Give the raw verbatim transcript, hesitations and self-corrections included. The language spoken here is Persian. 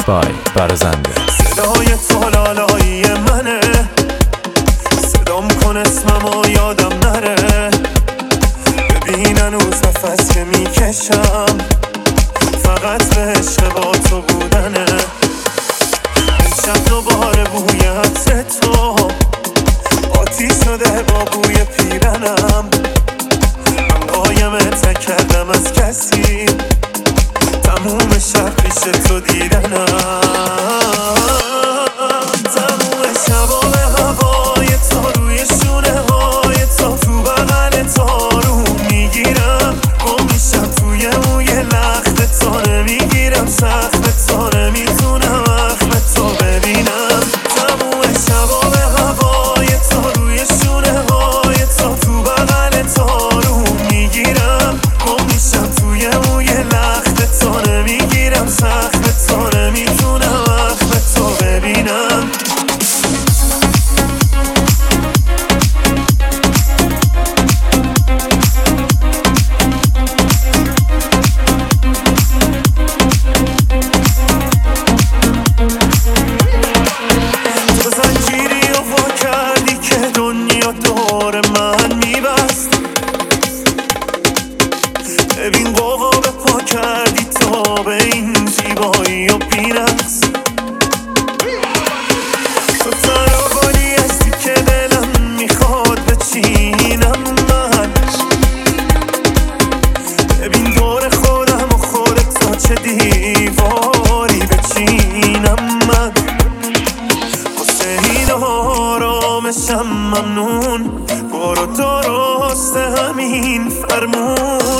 بای برازنده. صدای تو لالایی منه، صدام کن اسممو یادم نره. ببین هنوز نفس که میکشم فقط به عشق با تو بودنه. امشب دوباره بوی عطر تو آتیش شده با بوی پیرنم. من قایمت نکردم از کسی، تموم شب پیش تو دیدنم. تموم شبا به هوای تو، روی شونه های تو، تو بغل تو رو میگیرم. گم میشم توی موی لخت تو، نمیگیرم سخت تو، نمیتونم اخم تو ببینم. تموم شبا به هوای تو، روی شونه های تو، تو بغل تو رو میگیرم. گم میشم توی موی لخت تو، نمیگیرم سخت تو، نمیتونم اخم تو ببینم. تو زنجیری و وا کردی که دنیا دور من میبست. ببین قوقا به پا کردی تو به این زیبایی و بینست. تو تنها گلی هستی که دلم میخواد بچینم من. ببین دور خودم و خودت تا چه دیواری بچینم من. واسه این آرامشم ممنون، برو درست همین فرمون.